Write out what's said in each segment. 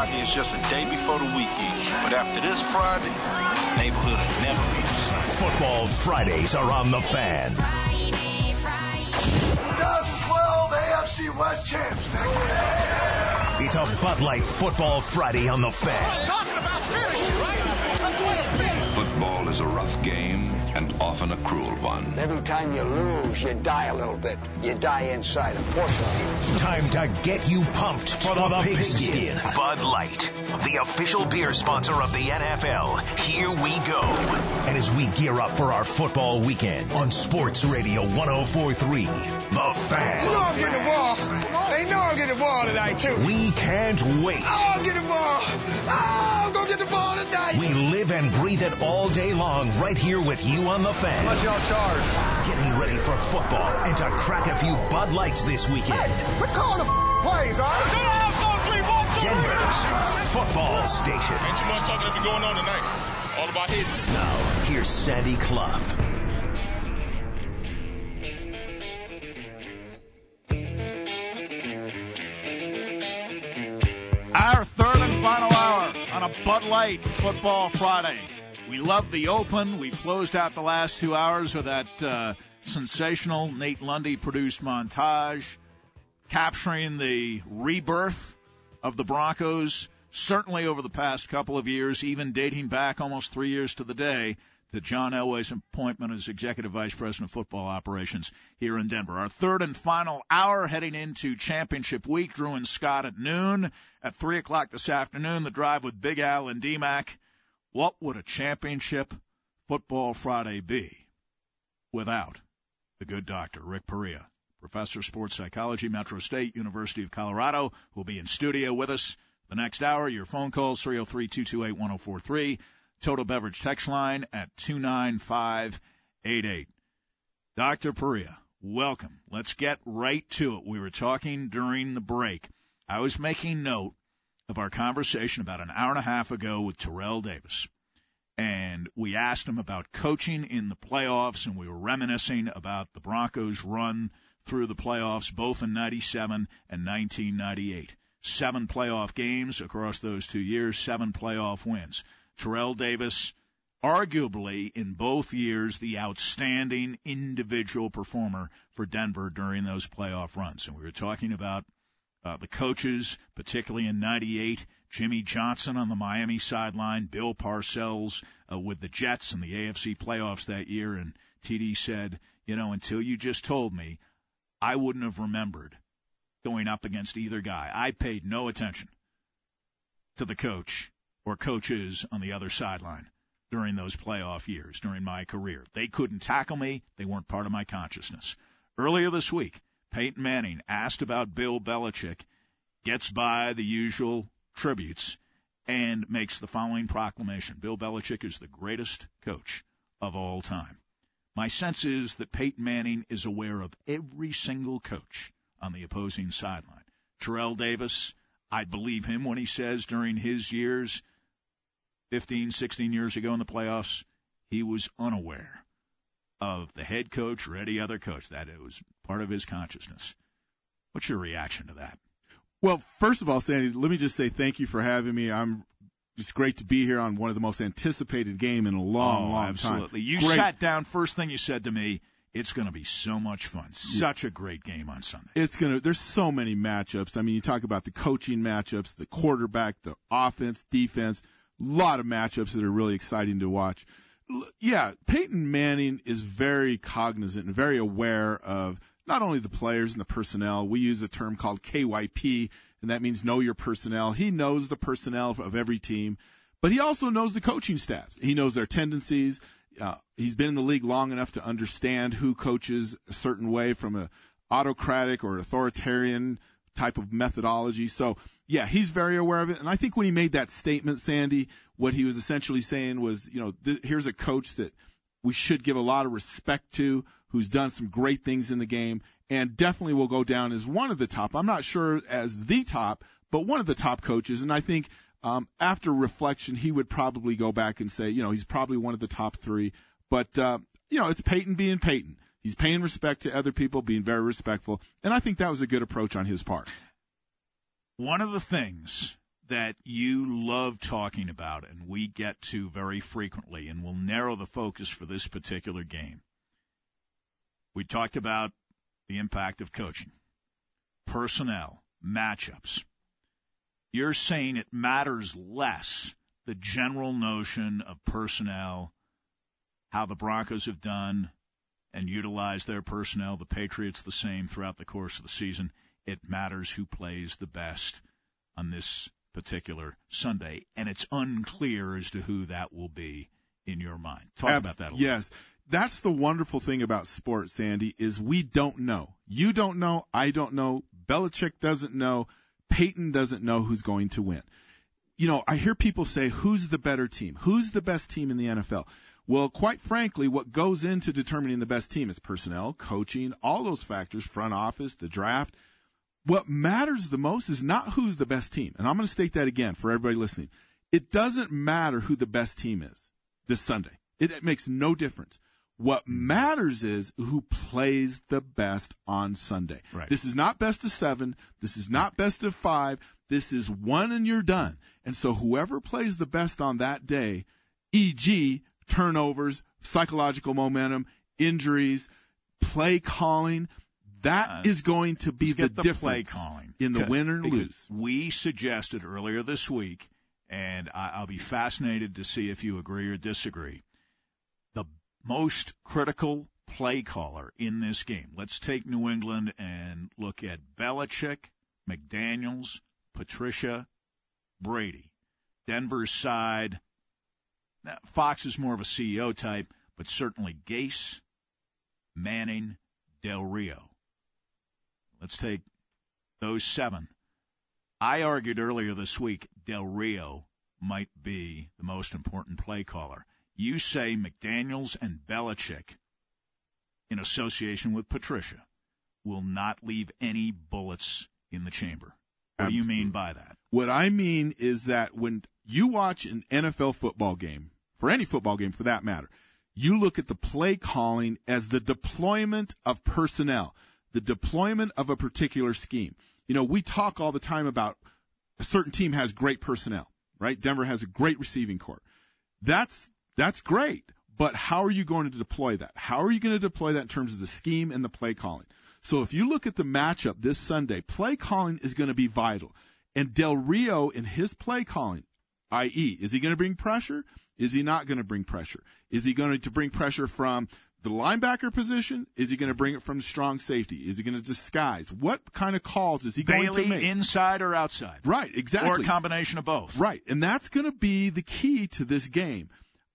Friday is just a day before the weekend. But after this Friday, neighborhood will never be the same. Football Fridays are on the Fan. 2012 AFC West champs. It's a Bud Light Football Friday on the Fan. I'm talking about finish, right? That's the way to finish. Football is a rough game and often a cruel one. Every time you lose, you die a little bit. You die inside, unfortunately. Time to get you pumped for the pigskin. Bud Light, the official beer sponsor of the NFL. Here we go. And as we gear up for our football weekend on Sports Radio 104.3, The Fan. You know I'm getting the ball. They know I'm getting the ball tonight, too. We can't wait. Oh, I'm getting the ball. Oh, I'm going to get the ball tonight. We live and breathe it all day long right here with you on The Fan. Let's y'all charge. Getting ready for football and to crack a few Bud Lights this weekend. Hey, we're calling the plays, all right? Denver's football station. Ain't too much talking to be going on tonight. All about hitting. Now, here's Sandy Clough. Our third and final hour on a Bud Light Football Friday. We love the open. We've closed out the last 2 hours with that sensational Nate Lundy-produced montage capturing the rebirth of the Broncos, certainly over the past couple of years, even dating back almost 3 years to the day to John Elway's appointment as Executive Vice President of Football Operations here in Denver. Our third and final hour heading into championship week. Drew and Scott at noon. At 3 o'clock this afternoon, the drive with Big Al and D-Mac. What would a championship Football Friday be without the good doctor, Rick Perea, professor of sports psychology, Metro State University of Colorado, who will be in studio with us the next hour. Your phone calls, 303-228-1043. Total Beverage text line at 29588. Dr. Perea, welcome. Let's get right to it. We were talking during the break. I was making note of our conversation about an hour and a half ago with Terrell Davis. And we asked him about coaching in the playoffs, and we were reminiscing about the Broncos' run through the playoffs, both in 97 and 1998. 7 playoff games across those 2 years, 7 playoff wins. Terrell Davis, arguably in both years, the outstanding individual performer for Denver during those playoff runs. And we were talking about the coaches, particularly in 98, Jimmy Johnson on the Miami sideline, Bill Parcells with the Jets in the AFC playoffs that year. And TD said, until you just told me, I wouldn't have remembered going up against either guy. I paid no attention to the coach or coaches on the other sideline during those playoff years, during my career. They couldn't tackle me. They weren't part of my consciousness. Earlier this week, Peyton Manning, asked about Bill Belichick, gets by the usual tributes, and makes the following proclamation. Bill Belichick is the greatest coach of all time. My sense is that Peyton Manning is aware of every single coach on the opposing sideline. Terrell Davis, I believe him when he says during his years, 15, 16 years ago in the playoffs, he was unaware of the head coach or any other coach, that it was part of his consciousness. What's your reaction to that? Well, first of all, Sandy, let me just say thank you for having me. It's great to be here on one of the most anticipated game in a long time. Absolutely. You sat down, first thing you said to me, it's going to be so much fun. Such a great game on Sunday. There's so many matchups. I mean, you talk about the coaching matchups, the quarterback, the offense, defense, a lot of matchups that are really exciting to watch. Yeah, Peyton Manning is very cognizant and very aware of not only the players and the personnel. We use a term called KYP, and that means know your personnel. He knows the personnel of every team, but he also knows the coaching staffs. He knows their tendencies. He's been in the league long enough to understand who coaches a certain way from an autocratic or authoritarian type of methodology. So, yeah, he's very aware of it. And I think when he made that statement, Sandy, what he was essentially saying was, here's a coach that we should give a lot of respect to, who's done some great things in the game, and definitely will go down as one of the top. I'm not sure as the top, but one of the top coaches. And I think after reflection, he would probably go back and say, he's probably one of the top 3. But, it's Peyton being Peyton. He's paying respect to other people, being very respectful. And I think that was a good approach on his part. One of the things that you love talking about and we get to very frequently, and we'll narrow the focus for this particular game. We talked about the impact of coaching, personnel, matchups. You're saying it matters less, the general notion of personnel, how the Broncos have done and utilized their personnel, the Patriots the same throughout the course of the season. It matters who plays the best on this particular Sunday, and it's unclear as to who that will be in your mind. Talk about that a little. Yes. That's the wonderful thing about sports, Sandy, is we don't know. You don't know. I don't know. Belichick doesn't know. Peyton doesn't know who's going to win. You know, I hear people say, who's the better team? Who's the best team in the NFL? Well, quite frankly, what goes into determining the best team is personnel, coaching, all those factors, front office, the draft. What matters the most is not who's the best team. And I'm going to state that again for everybody listening. It doesn't matter who the best team is this Sunday. It makes no difference. What matters is who plays the best on Sunday. Right. This is not best of 7. This is not best of 5. This is 1 and you're done. And so whoever plays the best on that day, e.g., turnovers, psychological momentum, injuries, play calling, that is going to be the difference play calling in the win or lose. We suggested earlier this week, and I'll be fascinated to see if you agree or disagree, the most critical play caller in this game. Let's take New England and look at Belichick, McDaniels, Patricia, Brady. Denver's side, Fox is more of a CEO type, but certainly Gase, Manning, Del Rio. Let's take those 7. I argued earlier this week Del Rio might be the most important play caller. You say McDaniels and Belichick, in association with Patricia, will not leave any bullets in the chamber. What do you mean by that? What I mean is that when you watch an NFL football game, for any football game for that matter, you look at the play calling as the deployment of personnel, the deployment of a particular scheme. You know, we talk all the time about a certain team has great personnel, right? Denver has a great receiving corps. That's great, but how are you going to deploy that? How are you going to deploy that in terms of the scheme and the play calling? So if you look at the matchup this Sunday, play calling is going to be vital. And Del Rio in his play calling, i.e., is he going to bring pressure? Is he not going to bring pressure? Is he going to bring pressure from the linebacker position? Is he going to bring it from strong safety? Is he going to disguise? What kind of calls is he going to make? Inside or outside? Right, exactly. Or a combination of both. Right, and that's going to be the key to this game.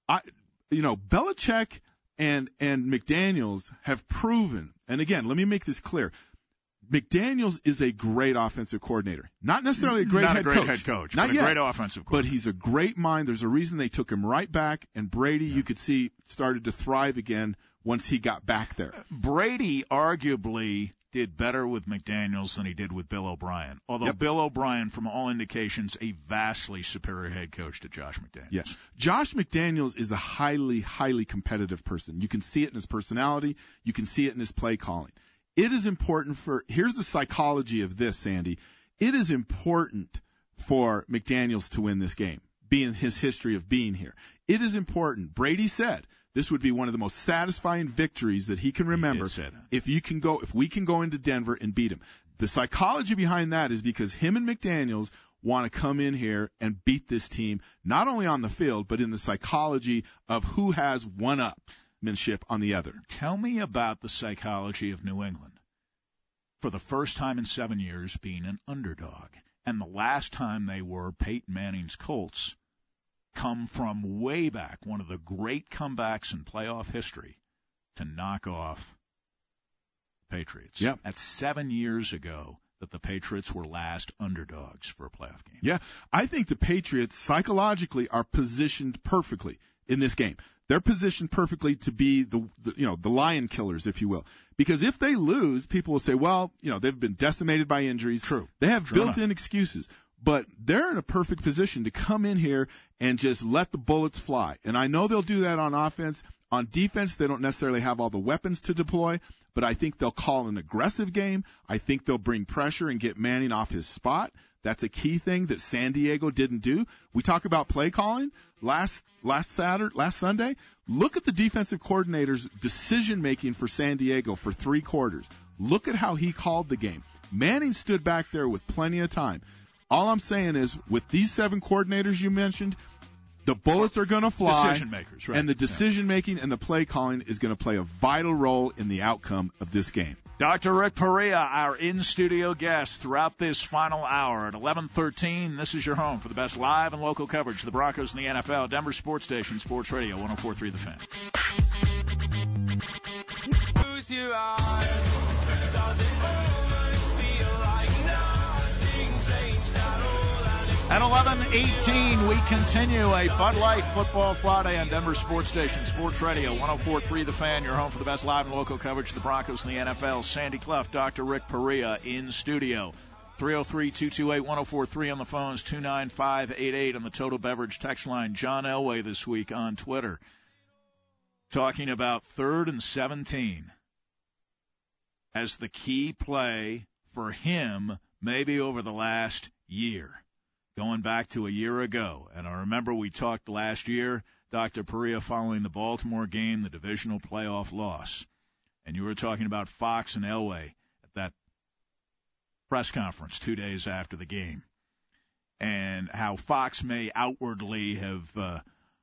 Belichick and McDaniels have proven, and again, let me make this clear, McDaniels is a great offensive coordinator. Not necessarily a great head coach. Not but yet. A great offensive coordinator. But he's a great mind. There's a reason they took him right back, and Brady, you could see, started to thrive again once he got back there. Brady arguably did better with McDaniels than he did with Bill O'Brien, although Bill O'Brien, from all indications, a vastly superior head coach to Josh McDaniels. Yes. Josh McDaniels is a highly, highly competitive person. You can see it in his personality. You can see it in his play calling. It is important here's the psychology of this, Sandy. It is important for McDaniels to win this game, being his history of being here. It is important. Brady said this would be one of the most satisfying victories that he can remember if we can go into Denver and beat him. The psychology behind that is because him and McDaniels want to come in here and beat this team, not only on the field, but in the psychology of who has one-upmanship on the other. Tell me about the psychology of New England. For the first time in 7 years, being an underdog. And the last time they were, Peyton Manning's Colts, come from way back, one of the great comebacks in playoff history, to knock off the Patriots. Yep. That's 7 years ago that the Patriots were last underdogs for a playoff game. Yeah, I think the Patriots psychologically are positioned perfectly in this game. They're positioned perfectly to be the lion killers, if you will. Because if they lose, people will say, well, they've been decimated by injuries. True. They have built-in excuses. But they're in a perfect position to come in here and just let the bullets fly. And I know they'll do that on offense. On defense, they don't necessarily have all the weapons to deploy, but I think they'll call an aggressive game. I think they'll bring pressure and get Manning off his spot. That's a key thing that San Diego didn't do. We talk about play calling last Sunday. Look at the defensive coordinator's decision making for San Diego for 3 quarters. Look at how he called the game. Manning stood back there with plenty of time. All I'm saying is, with these 7 coordinators you mentioned, the bullets are going to fly. Decision makers, right? And the decision making and the play calling is going to play a vital role in the outcome of this game. Dr. Rick Perea, our in-studio guest throughout this final hour at 11:13. This is your home for the best live and local coverage of the Broncos and the NFL. Denver Sports Station, Sports Radio 104.3 The Fan. Close your eyes. Does it almost feel like nothing changed at all? At 11:18, we continue a Bud Light Football Friday on Denver Sports Station, Sports Radio 104.3 The Fan, your home for the best live and local coverage of the Broncos and the NFL. Sandy Clough, Dr. Rick Perea in studio. 303-228-1043 on the phones, 29588 on the Total Beverage text line. John Elway this week on Twitter talking about 3rd and 17 as the key play for him maybe over the last year. Going back to a year ago. And I remember we talked last year, Dr. Perea, following the Baltimore game, the divisional playoff loss. And you were talking about Fox and Elway at that press conference 2 days after the game. And how Fox may outwardly have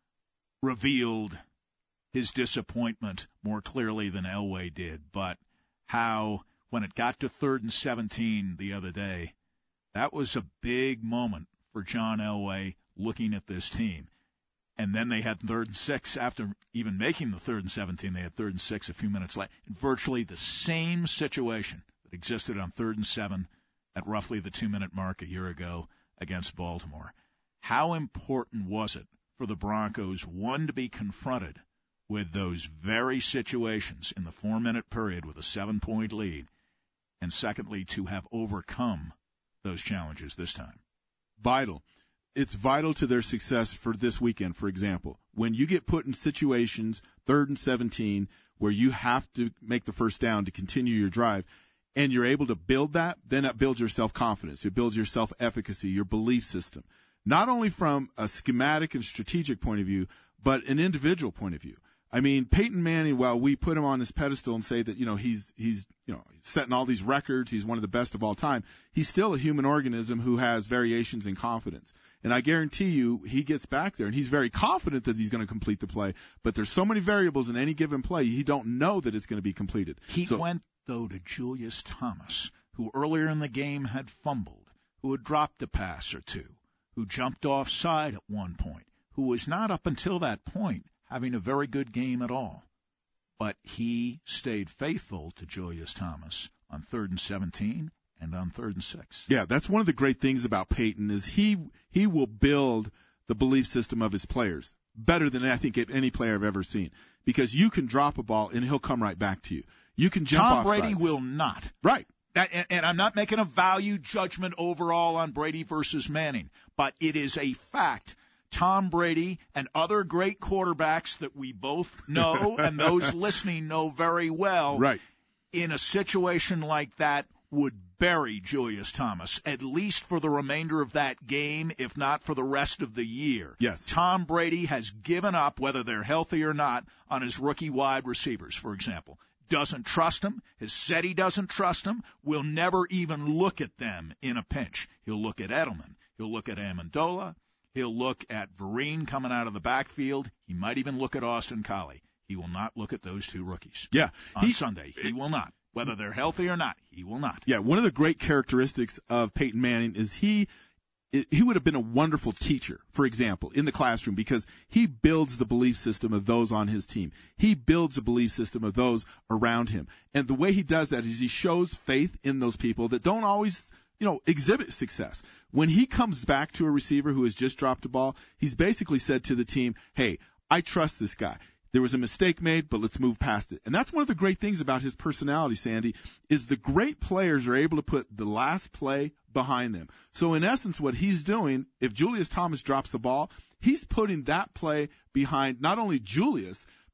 revealed his disappointment more clearly than Elway did. But how when it got to 3rd and 17 the other day, that was a big moment for John Elway looking at this team. And then they had 3rd and 6 after even making the 3rd and 17. They had 3rd and 6 a few minutes later. Virtually the same situation that existed on 3rd and 7 at roughly the 2-minute mark a year ago against Baltimore. How important was it for the Broncos, one, to be confronted with those very situations in the 4-minute period with a 7-point lead, and secondly, to have overcome those challenges this time? Vital. It's vital to their success for this weekend, for example. When you get put in situations, 3rd and 17, where you have to make the first down to continue your drive, and you're able to build that, then that builds your self-confidence. It builds your self-efficacy, your belief system. Not only from a schematic and strategic point of view, but an individual point of view. I mean, Peyton Manning, while we put him on this pedestal and say that, he's setting all these records, he's one of the best of all time, he's still a human organism who has variations in confidence. And I guarantee you, he gets back there and he's very confident that he's going to complete the play, but there's so many variables in any given play, he don't know that it's going to be completed. He went, though, to Julius Thomas, who earlier in the game had fumbled, who had dropped a pass or two, who jumped offside at one point, who was not up until that point having a very good game at all. But he stayed faithful to Julius Thomas on 3rd and 17 and on 3rd and 6. Yeah, that's one of the great things about Peyton is he will build the belief system of his players better than I think any player I've ever seen, because you can drop a ball and he'll come right back to you. You can jump Tom off Brady sides. will not. Right. And I'm not making a value judgment overall on Brady versus Manning, but it is a fact. Tom Brady and other great quarterbacks that we both know and those listening know very well, right, in a situation like that would bury Julius Thomas, at least for the remainder of that game, if not for the rest of the year. Yes. Tom Brady has given up, whether they're healthy or not, on his rookie wide receivers, for example. Doesn't trust them, has said he doesn't trust them, will never even look at them in a pinch. He'll look at Edelman. He'll look at Amendola. He'll look at Vereen coming out of the backfield. He might even look at Austin Collie. He will not look at those two rookies. Yeah. On Sunday. He will not. Whether they're healthy or not, he will not. Yeah, one of the great characteristics of Peyton Manning is he would have been a wonderful teacher, for example, in the classroom, because he builds the belief system of those on his team. He builds the belief system of those around him. And the way he does that is he shows faith in those people that don't always exhibit success. When he comes back to a receiver who has just dropped a ball, he's basically said to the team, hey, I trust this guy. There was a mistake made, but let's move past it. And that's one of the great things about his personality, Sandy, is the great players are able to put the last play behind them. So in essence, what he's doing, if Julius Thomas drops the ball, he's putting that play behind not only Julius,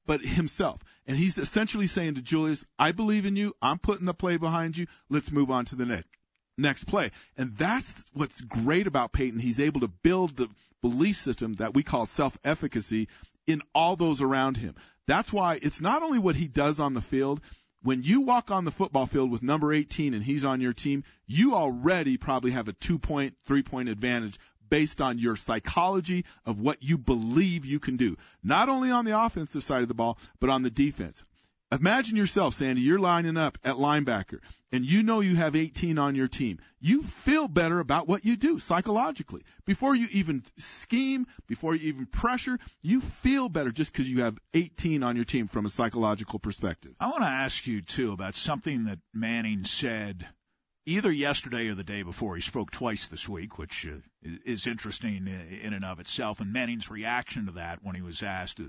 but himself. And he's essentially saying to Julius, I believe in you. I'm putting the play behind you. Let's move on to the next play. And that's what's great about Peyton. He's able to build the belief system that we call self-efficacy in all those around him. That's why it's not only what he does on the field. When you walk on the football field with number 18 and he's on your team, you already probably have a 2-point, 3-point advantage based on your psychology of what you believe you can do. Not only on the offensive side of the ball, but on the defense. Imagine yourself, Sandy, you're lining up at linebacker, and you know you have 18 on your team. You feel better about what you do psychologically. Before you even scheme, before you even pressure, you feel better just because you have 18 on your team from a psychological perspective. I want to ask you, too, about something that Manning said either yesterday or the day before. He spoke twice this week, which is interesting in and of itself, and Manning's reaction to that when he was asked,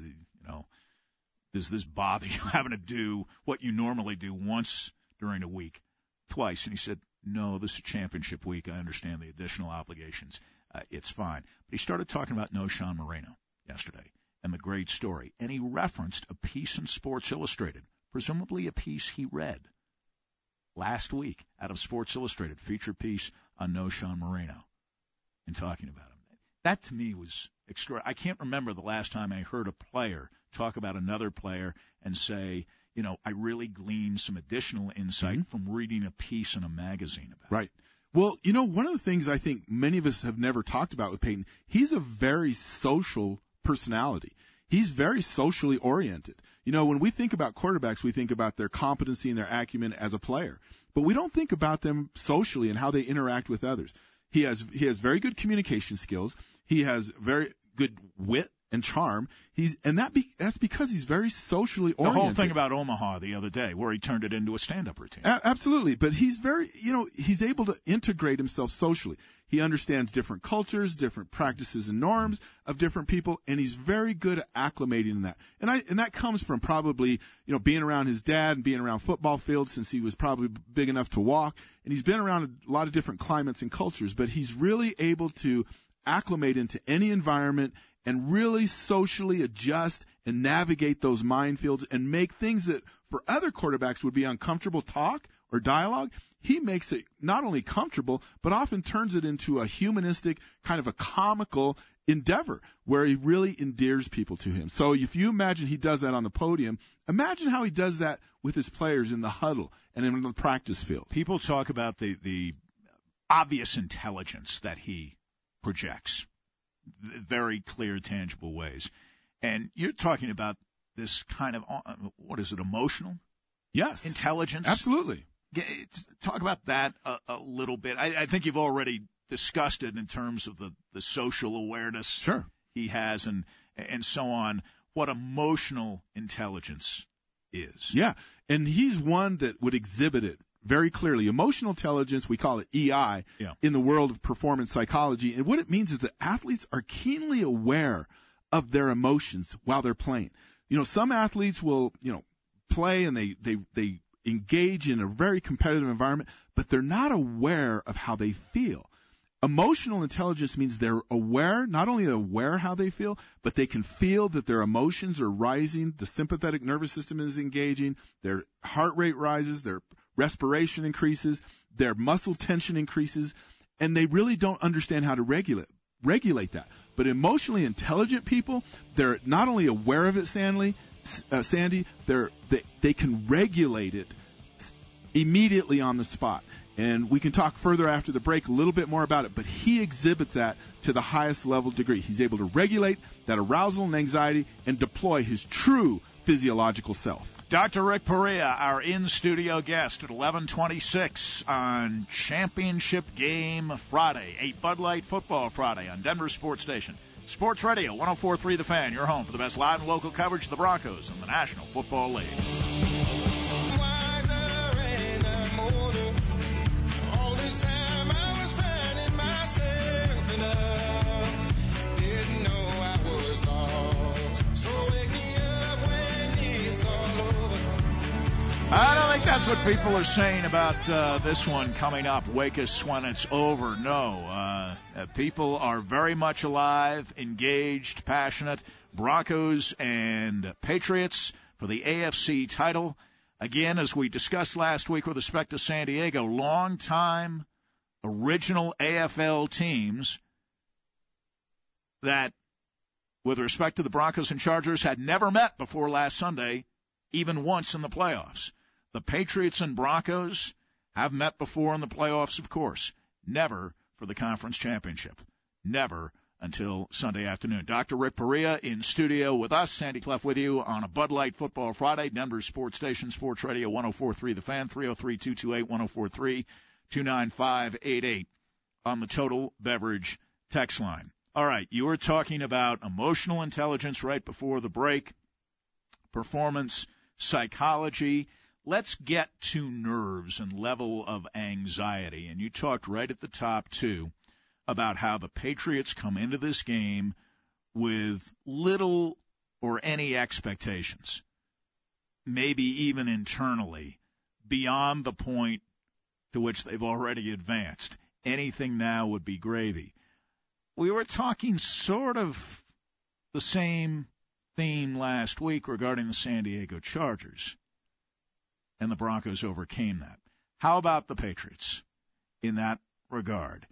does this bother you having to do what you normally do once during a week, twice? And he said, no, this is championship week. I understand the additional obligations. It's fine. But he started talking about Knowshon Moreno yesterday and the great story. And he referenced a piece in Sports Illustrated, presumably a piece he read last week out of Sports Illustrated, feature piece on Knowshon Moreno and talking about him. That to me was extraordinary. I can't remember the last time I heard a player talk about another player and say, I really gleaned some additional insight from reading a piece in a magazine about it. Right. Well, one of the things I think many of us have never talked about with Peyton, he's a very social personality. He's very socially oriented. When we think about quarterbacks, we think about their competency and their acumen as a player. But we don't think about them socially and how they interact with others. He has very good communication skills. He has very good wit and charm. That's because he's very socially oriented. The whole thing about Omaha the other day, where he turned it into a stand-up routine. Absolutely. But he's very, he's able to integrate himself socially. He understands different cultures, different practices and norms of different people, and he's very good at acclimating in that. And that comes from probably, being around his dad and being around football fields since he was probably big enough to walk. And he's been around a lot of different climates and cultures, but he's really able to acclimate into any environment and really socially adjust and navigate those minefields and make things that for other quarterbacks would be uncomfortable talk or dialogue. He makes it not only comfortable, but often turns it into a humanistic, kind of a comical endeavor where he really endears people to him. So if you imagine he does that on the podium, imagine how he does that with his players in the huddle and in the practice field. People talk about the obvious intelligence that he projects. Very clear, tangible ways. And you're talking about this kind of, emotional? Yes. Intelligence? Absolutely. Talk about that a little bit. I think you've already discussed it in terms of the social awareness sure. he has and so on, what emotional intelligence is. Yeah, and he's one that would exhibit it very clearly. Emotional intelligence, we call it EI, in the world of performance psychology. And what it means is that athletes are keenly aware of their emotions while they're playing. Some athletes will, play and they engage in a very competitive environment, but they're not aware of how they feel. Emotional intelligence means they're aware, not only aware how they feel, but they can feel that their emotions are rising, the sympathetic nervous system is engaging, their heart rate rises, their respiration increases, their muscle tension increases, and they really don't understand how to regulate that. But emotionally intelligent people, they're not only aware of it, Sandy, they can regulate it immediately on the spot. And we can talk further after the break a little bit more about it, but he exhibits that to the highest level degree. He's able to regulate that arousal and anxiety and deploy his true physiological self. Dr. Rick Perea, our in-studio guest at 11:26 on Championship Game Friday, a Bud Light Football Friday on Denver Sports Station. Sports Radio, 104.3 The Fan, your home for the best live and local coverage of the Broncos in the National Football League. I don't think that's what people are saying about this one coming up. Wake us when it's over. No, people are very much alive, engaged, passionate, Broncos and Patriots for the AFC title. Again, as we discussed last week with respect to San Diego, long-time original AFL teams that, with respect to the Broncos and Chargers, had never met before last Sunday, even once in the playoffs. The Patriots and Broncos have met before in the playoffs, of course. Never for the conference championship. Never until Sunday afternoon. Dr. Rick Perea in studio with us. Sandy Clough with you on a Bud Light Football Friday. Denver Sports Station, Sports Radio 104.3 The Fan, 303-228-1043, 295-88 on the Total Beverage text line. All right, you were talking about emotional intelligence right before the break, performance psychology. Let's get to nerves and level of anxiety. And you talked right at the top, too, about how the Patriots come into this game with little or any expectations, maybe even internally, beyond the point to which they've already advanced. Anything now would be gravy. We were talking sort of the same theme last week regarding the San Diego Chargers, and the Broncos overcame that. How about the Patriots in that regard?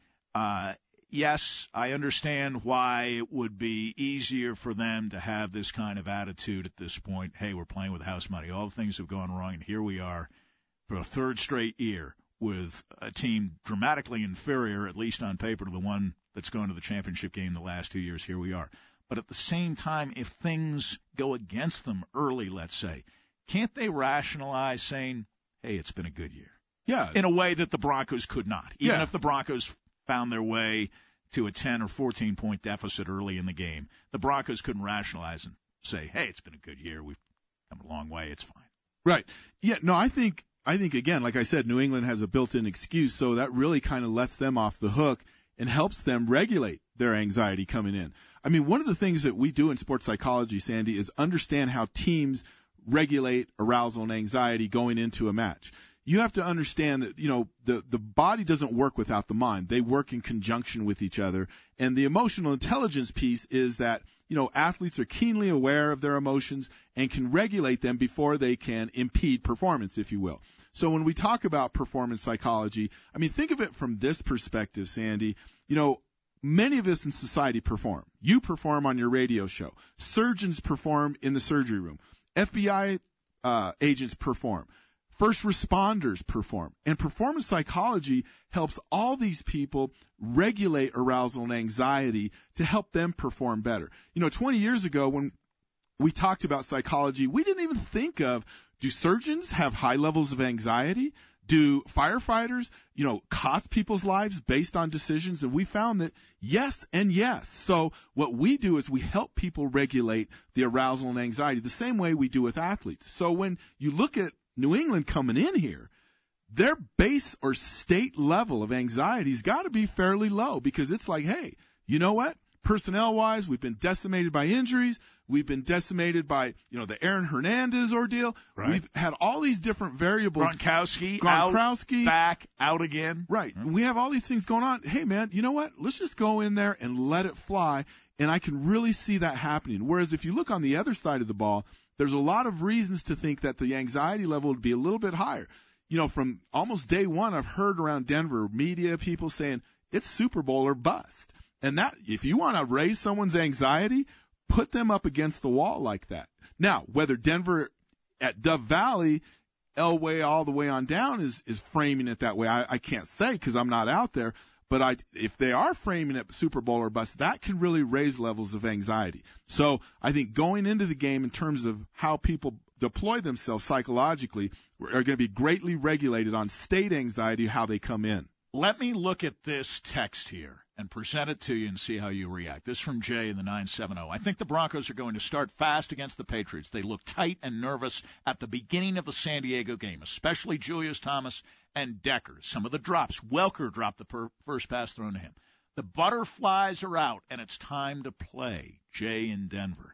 Yes, I understand why it would be easier for them to have this kind of attitude at this point. Hey, we're playing with house money. All the things have gone wrong, and here we are for a third straight year with a team dramatically inferior, at least on paper, to the one that's gone to the championship game the last 2 years. Here we are. But at the same time, if things go against them early, let's say, can't they rationalize saying, hey, it's been a good year? Yeah. In a way that the Broncos could not. Even if the Broncos found their way to a 10 or 14-point deficit early in the game, the Broncos couldn't rationalize and say, hey, it's been a good year. We've come a long way. It's fine. Right. Yeah, no, I think, again, like I said, New England has a built-in excuse, so that really kind of lets them off the hook and helps them regulate their anxiety coming in. I mean, one of the things that we do in sports psychology, Sandy, is understand how teams regulate arousal and anxiety going into a match. You have to understand that, the body doesn't work without the mind. They work in conjunction with each other. And the emotional intelligence piece is that, athletes are keenly aware of their emotions and can regulate them before they can impede performance, if you will. So when we talk about performance psychology, I mean, think of it from this perspective, Sandy. Many of us in society perform. You perform on your radio show. Surgeons perform in the surgery room. FBI agents perform. First responders perform. And performance psychology helps all these people regulate arousal and anxiety to help them perform better. 20 years ago when we talked about psychology, we didn't even think of, do surgeons have high levels of anxiety? Do firefighters, cost people's lives based on decisions? And we found that yes and yes. So what we do is we help people regulate the arousal and anxiety the same way we do with athletes. So when you look at New England coming in here, their base or state level of anxiety has got to be fairly low, because it's like, hey, you know what? Personnel-wise, we've been decimated by injuries. We've been decimated by, the Aaron Hernandez ordeal. Right. We've had all these different variables. Gronkowski out, back, out again. Right. Mm-hmm. We have all these things going on. Hey, man, you know what? Let's just go in there and let it fly, and I can really see that happening. Whereas if you look on the other side of the ball, there's a lot of reasons to think that the anxiety level would be a little bit higher. From almost day one, I've heard around Denver media people saying it's Super Bowl or bust. And that, if you want to raise someone's anxiety, put them up against the wall like that. Now, whether Denver at Dove Valley, Elway all the way on down is framing it that way, I can't say because I'm not out there. But if they are framing it Super Bowl or bust, that can really raise levels of anxiety. So I think going into the game in terms of how people deploy themselves psychologically are going to be greatly regulated on state anxiety, how they come in. Let me look at this text here and present it to you and see how you react. This is from Jay in the 970. I think the Broncos are going to start fast against the Patriots. They look tight and nervous at the beginning of the San Diego game, especially Julius Thomas and Decker. Some of the drops. Welker dropped the first pass thrown to him. The butterflies are out, and it's time to play. Jay in Denver.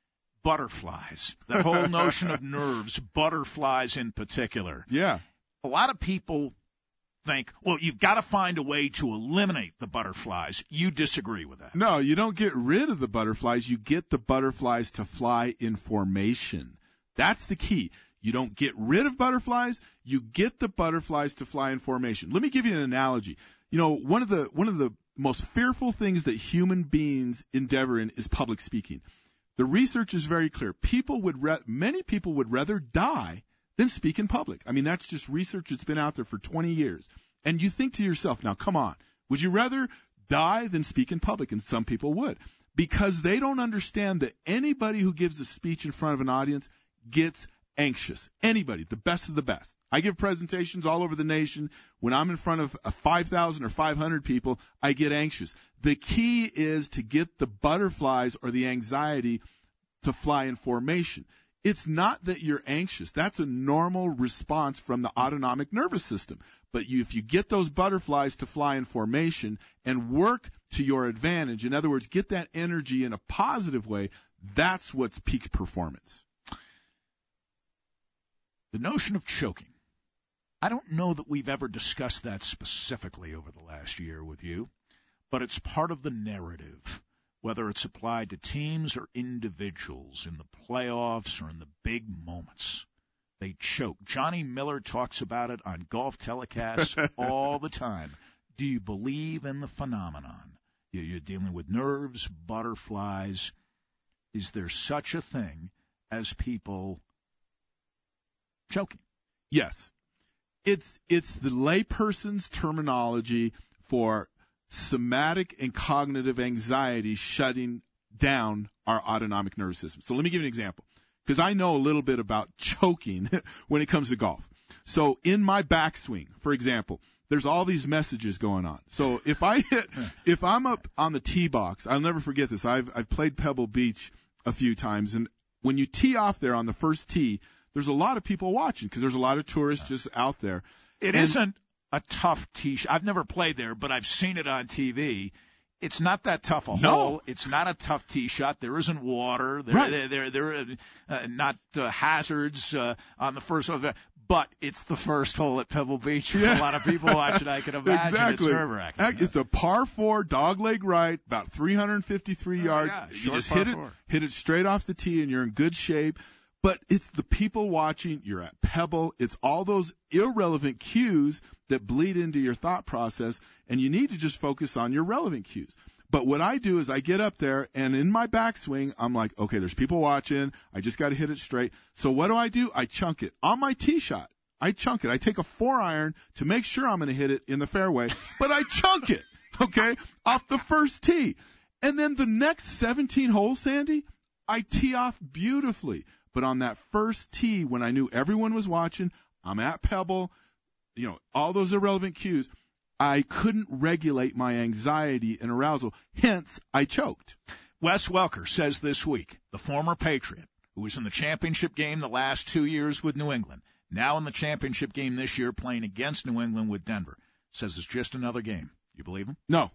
Butterflies. That whole notion of nerves, butterflies in particular. Yeah. A lot of people think, well, you've got to find a way to eliminate the butterflies. You disagree with that. No, you don't get rid of the butterflies. You get the butterflies to fly in formation. That's the key. You don't get rid of butterflies. You get the butterflies to fly in formation. Let me give you an analogy. You know, one of the most fearful things that human beings endeavor in is public speaking. The research is very clear. Many people would rather die than speak in public. I mean, that's just research that's been out there for 20 years. And you think to yourself, now, come on, would you rather die than speak in public? And some people would, because they don't understand that anybody who gives a speech in front of an audience gets anxious. Anybody, the best of the best. I give presentations all over the nation. When I'm in front of 5,000 or 500 people, I get anxious. The key is to get the butterflies or the anxiety to fly in formation. It's not that you're anxious. That's a normal response from the autonomic nervous system. But if you get those butterflies to fly in formation and work to your advantage, in other words, get that energy in a positive way, that's what's peak performance. The notion of choking. I don't know that we've ever discussed that specifically over the last year with you, but it's part of the narrative. Whether it's applied to teams or individuals in the playoffs or in the big moments. They choke. Johnny Miller talks about it on golf telecasts all the time. Do you believe in the phenomenon? You're dealing with nerves, butterflies. Is there such a thing as people choking? Yes. It's the layperson's terminology for somatic and cognitive anxiety shutting down our autonomic nervous system. So let me give you an example, because I know a little bit about choking when it comes to golf. So in my backswing, for example, there's all these messages going on. So if I'm up on the tee box, I'll never forget this. I've played Pebble Beach a few times, and when you tee off there on the first tee, there's a lot of people watching because there's a lot of tourists just out there. It isn't a tough tee shot. I've never played there, but I've seen it on TV. It's not that tough a hole. It's not a tough tee shot. There isn't water. There are not hazards on the first hole. But it's the first hole at Pebble Beach. Yeah. A lot of people watching. I can imagine exactly. It's nerve-wracking. It's a par 4, dogleg right, about 353 yards. Yeah, you just hit it straight off the tee, and you're in good shape. But it's the people watching. You're at Pebble. It's all those irrelevant cues that bleed into your thought process, and you need to just focus on your relevant cues. But what I do is I get up there, and in my backswing, I'm like, okay, there's people watching. I just got to hit it straight. So what do? I chunk it. On my tee shot, I chunk it. I take a 4-iron to make sure I'm going to hit it in the fairway, but I chunk it, okay, off the first tee. And then the next 17 holes, Sandy, I tee off beautifully. But on that first tee, when I knew everyone was watching, I'm at Pebble, all those irrelevant cues, I couldn't regulate my anxiety and arousal. Hence, I choked. Wes Welker says this week, the former Patriot, who was in the championship game the last 2 years with New England, now in the championship game this year playing against New England with Denver, says it's just another game. You believe him? No.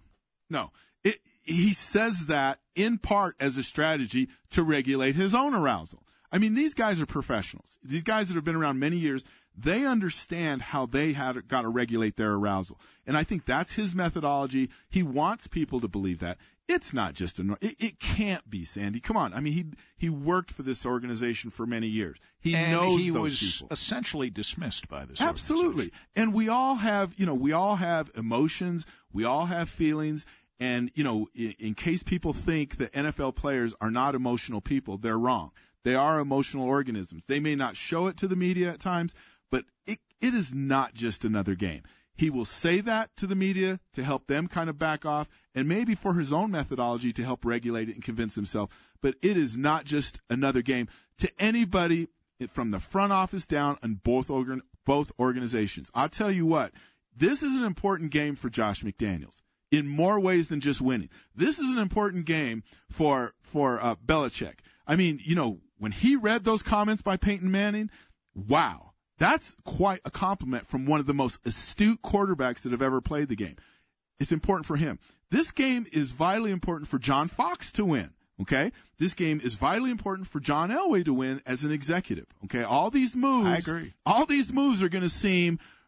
He says that in part as a strategy to regulate his own arousal. I mean, these guys are professionals. These guys that have been around many years, they understand how they got to regulate their arousal. And I think that's his methodology. He wants people to believe that. It's not just it can't be, Sandy. Come on. I mean, he worked for this organization for many years. He knows he those was people. Essentially dismissed by this Absolutely. And we all have emotions. We all have feelings. And, in case people think that NFL players are not emotional people, they're wrong. They are emotional organisms. They may not show it to the media at times, but it is not just another game. He will say that to the media to help them kind of back off, and maybe for his own methodology to help regulate it and convince himself. But it is not just another game to anybody from the front office down on both organizations. I'll tell you what, this is an important game for Josh McDaniels in more ways than just winning. This is an important game for Belichick. I mean, when he read those comments by Peyton Manning, wow, that's quite a compliment from one of the most astute quarterbacks that have ever played the game. It's important for him. This game is vitally important for John Fox to win, okay? This game is vitally important for John Elway to win as an executive, okay? All these moves, I agree. All these moves are going to seem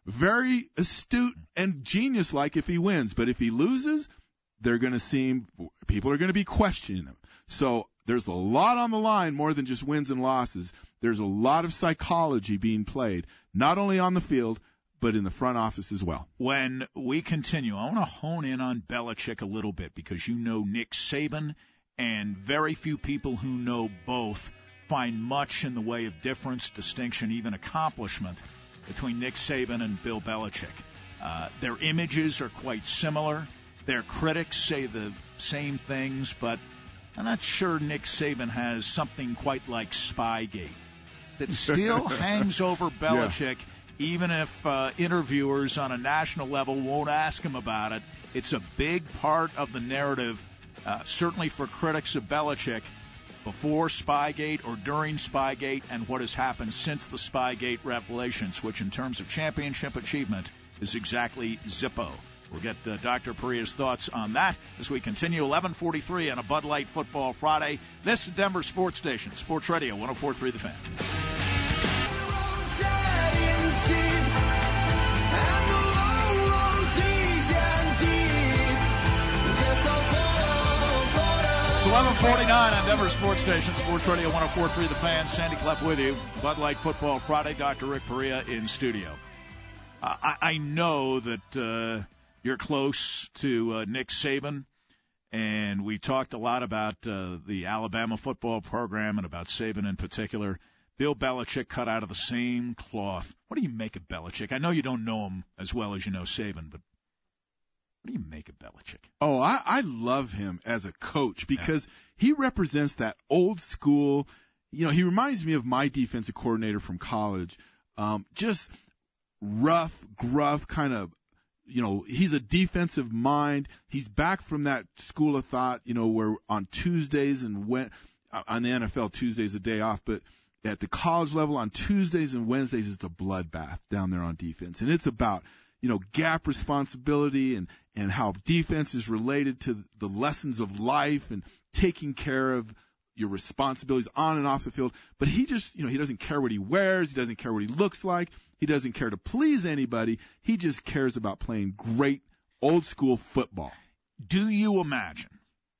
very astute and genius-like if he wins. But if he loses, people are going to be questioning him. So there's a lot on the line, more than just wins and losses. There's a lot of psychology being played, not only on the field, but in the front office as well. When we continue, I want to hone in on Belichick a little bit because you know Nick Saban, and very few people who know both find much in the way of difference, distinction, even accomplishment between Nick Saban and Bill Belichick. Their images are quite similar. Their critics say the same things, but I'm not sure Nick Saban has something quite like Spygate that still hangs over Belichick, even if interviewers on a national level won't ask him about it. It's a big part of the narrative, certainly for critics of Belichick, before Spygate or during Spygate, and what has happened since the Spygate revelations, which in terms of championship achievement is exactly zippo. We'll get Dr. Paria's thoughts on that as we continue. 11:43 on a Bud Light Football Friday. This is Denver Sports Station, Sports Radio 104.3 The Fan. It's 11:49 on Denver Sports Station, Sports Radio 104.3 The Fan. Sandy Clef with you. Bud Light Football Friday. Dr. Rick Perea in studio. I know that you're close to Nick Saban, and we talked a lot about the Alabama football program and about Saban in particular. Bill Belichick cut out of the same cloth. What do you make of Belichick? I know you don't know him as well as you know Saban, but what do you make of Belichick? Oh, I love him as a coach because he represents that old school. You know, he reminds me of my defensive coordinator from college. Just rough, gruff kind of, he's a defensive mind. He's back from that school of thought, where on Tuesdays and on the NFL, Tuesday's a day off, but at the college level on Tuesdays and Wednesdays, it's a bloodbath down there on defense. And it's about, gap responsibility and how defense is related to the lessons of life and taking care of your responsibilities on and off the field. But he just, he doesn't care what he wears. He doesn't care what he looks like. He doesn't care to please anybody. He just cares about playing great old school football. Do you imagine,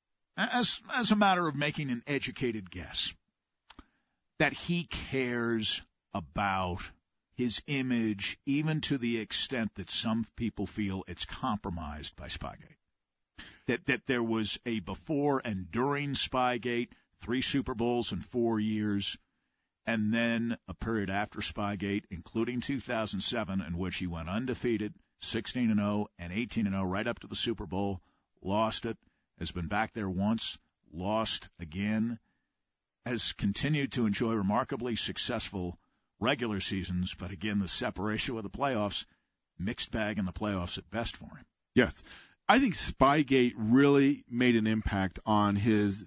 as a matter of making an educated guess, that he cares about his image even to the extent that some people feel it's compromised by Spygate? That there was a before and during Spygate, 3 Super Bowls in 4 years, and then a period after Spygate, including 2007, in which he went undefeated, 16-0 and 18-0, right up to the Super Bowl, lost it, has been back there once, lost again, has continued to enjoy remarkably successful regular seasons, but again, the separation with the playoffs, mixed bag in the playoffs at best for him. Yes. I think Spygate really made an impact on his,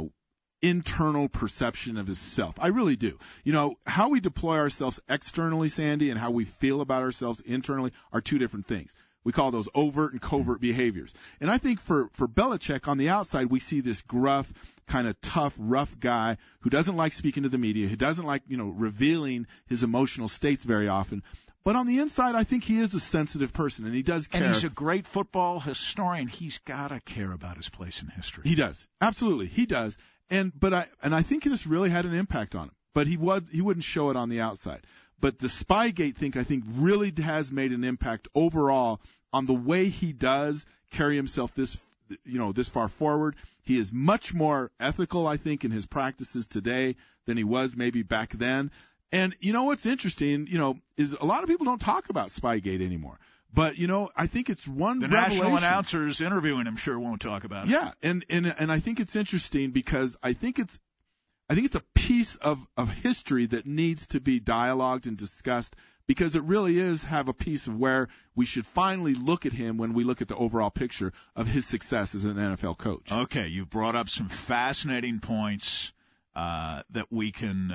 internal perception of himself. I really do. How we deploy ourselves externally, Sandy, and how we feel about ourselves internally are two different things. We call those overt and covert behaviors. And I think for Belichick, on the outside, we see this gruff, kind of tough, rough guy who doesn't like speaking to the media, who doesn't like, revealing his emotional states very often. But on the inside, I think he is a sensitive person, and he does care. And he's a great football historian. He's got to care about his place in history. He does. Absolutely. He does. But I think this really had an impact on him. But he wouldn't show it on the outside. But the Spygate thing, I think, really has made an impact overall on the way he does carry himself this far forward. He is much more ethical, I think, in his practices today than he was maybe back then. And what's interesting, is a lot of people don't talk about Spygate anymore. But, I think it's one the revelation. National announcers interviewing him sure won't talk about it. Yeah, and I think it's interesting because I think it's a piece of history that needs to be dialogued and discussed, because it really is have a piece of where we should finally look at him when we look at the overall picture of his success as an NFL coach. Okay, you brought up some fascinating points that we can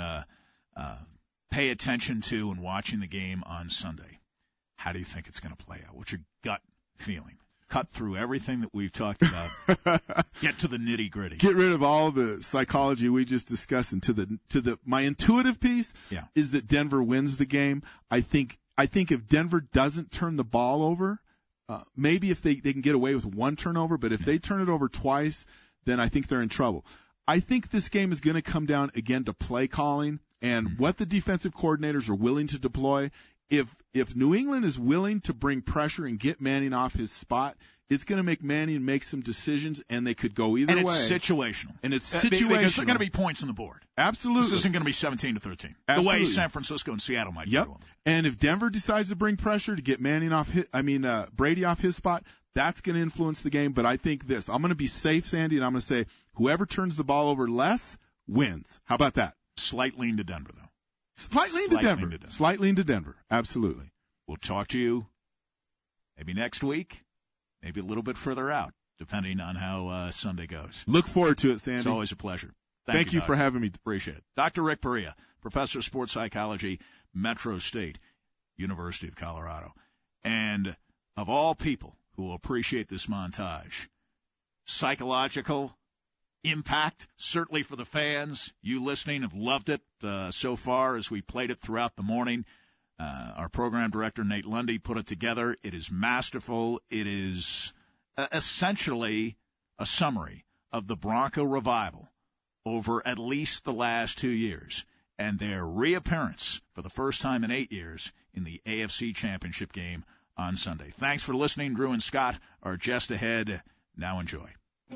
pay attention to in watching the game on Sunday. How do you think it's going to play out? What's your gut feeling? Cut through everything that we've talked about. Get to the nitty-gritty. Get rid of all the psychology we just discussed, and my intuitive piece is that Denver wins the game. I think I think if Denver doesn't turn the ball over, maybe if they can get away with one turnover, but if they turn it over twice, then I think they're in trouble. I think this game is going to come down again to play calling and what the defensive coordinators are willing to deploy. If New England is willing to bring pressure and get Manning off his spot, it's going to make Manning make some decisions, and they could go either way. And it's situational. Because there are going to be points on the board. Absolutely. This isn't going to be 17-13. Absolutely. The way San Francisco and Seattle might do them. And if Denver decides to bring pressure to get Manning Brady off his spot, that's going to influence the game. But I think this. I'm going to be safe, Sandy, and I'm going to say whoever turns the ball over less wins. How about that? Slight lean to Denver, though. Slight lean to Denver. Absolutely. We'll talk to you maybe next week, maybe a little bit further out, depending on how Sunday goes. Look forward to it, Sandy. It's always a pleasure. Thank you for having me. Appreciate it. Dr. Rick Perea, Professor of Sports Psychology, Metro State, University of Colorado. And of all people who will appreciate this montage, psychological impact, certainly for the fans. You listening have loved it so far as we played it throughout the morning. Our program director, Nate Lundy, put it together. It is masterful. It is essentially a summary of the Bronco revival over at least the last 2 years and their reappearance for the first time in 8 years in the AFC Championship game on Sunday. Thanks for listening. Drew and Scott are just ahead. Now enjoy.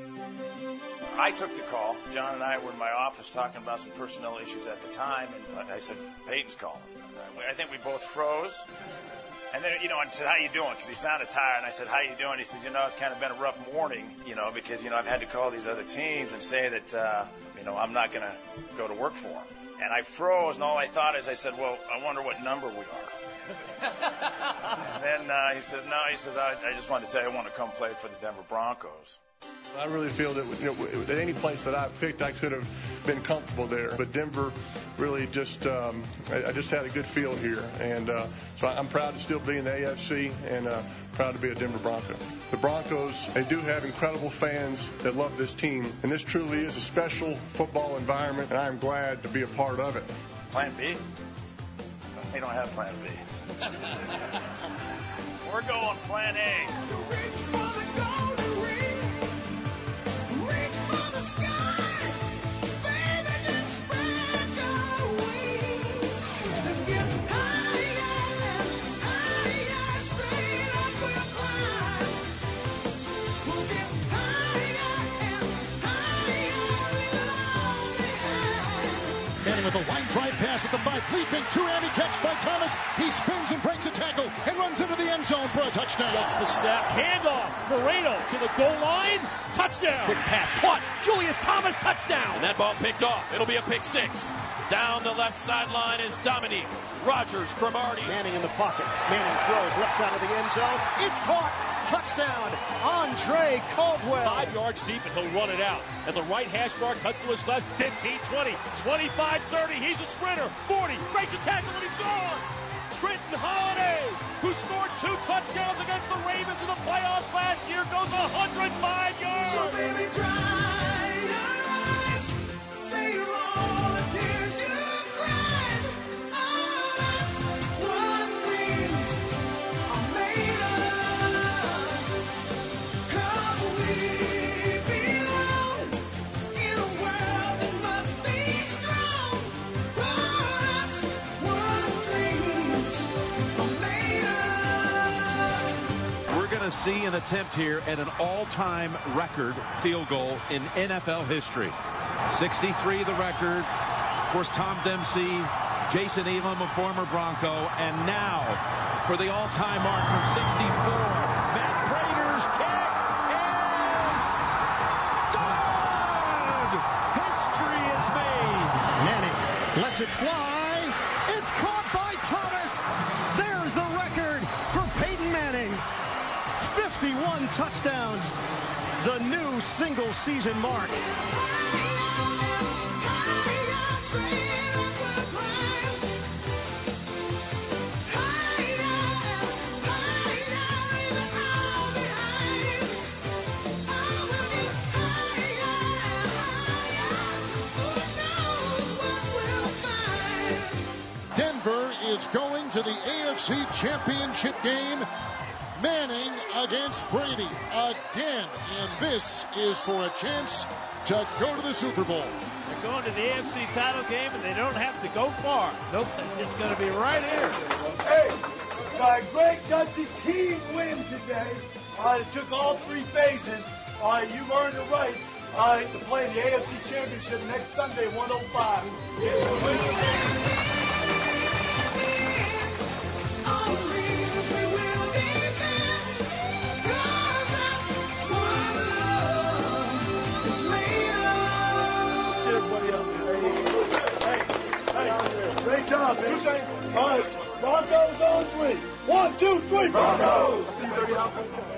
I took the call. John and I were in my office talking about some personnel issues at the time, and I said, Peyton's calling. I think we both froze. And then, I said, how you doing? Because he sounded tired. And I said, how you doing? He said, it's kind of been a rough morning, because, I've had to call these other teams and say that, I'm not going to go to work for them. And I froze, and all I thought is I said, well, I wonder what number we are. And then he said, no, I just wanted to tell you I want to come play for the Denver Broncos. I really feel that at any place that I picked, I could have been comfortable there. But Denver really just, I just had a good feel here. And so I'm proud to still be in the AFC and proud to be a Denver Bronco. The Broncos, they do have incredible fans that love this team. And this truly is a special football environment, and I'm glad to be a part of it. Plan B? They don't have Plan B. We're going Plan A. With a line drive pass at the 5, leaping two-handed catch by Thomas. He spins and breaks a tackle and runs into the end zone for a touchdown. Gets the snap, handoff, Moreno to the goal line, touchdown. Quick pass, caught, Julius Thomas, touchdown. And that ball picked off. It'll be a pick 6. Down the left sideline is Dominique. Rogers, Cromartie. Manning in the pocket. Manning throws left side of the end zone. It's caught. Touchdown, Andre Caldwell. 5 yards deep, and he'll run it out. And the right hash mark cuts to his left. 15, 20, 25, 30. He's a sprinter. 40, breaks a tackle, and he's gone. Trenton Holiday, who scored 2 touchdowns against the Ravens in the playoffs last year, goes 105 yards. So baby, dry your eyes. Say all the tears you cried. Oh, that's what dreams are made of. See an attempt here at an all-time record field goal in NFL history. 63 the record. Of course, Tom Dempsey, Jason Elam, a former Bronco, and now for the all-time mark from 64, Matt Prater's kick is good. History is made. Manning lets it fly. It's caught by Thomas. There's the record for Peyton Manning. 51 touchdowns, the new single-season mark. Denver is going to the AFC Championship game. Manning against Brady again, and this is for a chance to go to the Super Bowl. They're going to the AFC title game, and they don't have to go far. Nope, it's going to be right here. Hey, my great gutsy team win today. It took all 3 phases. You've earned the right to play in the AFC Championship next Sunday, 105. It's a win. Great job, man. All right, Broncos on 3. 1, 2, 3, Broncos!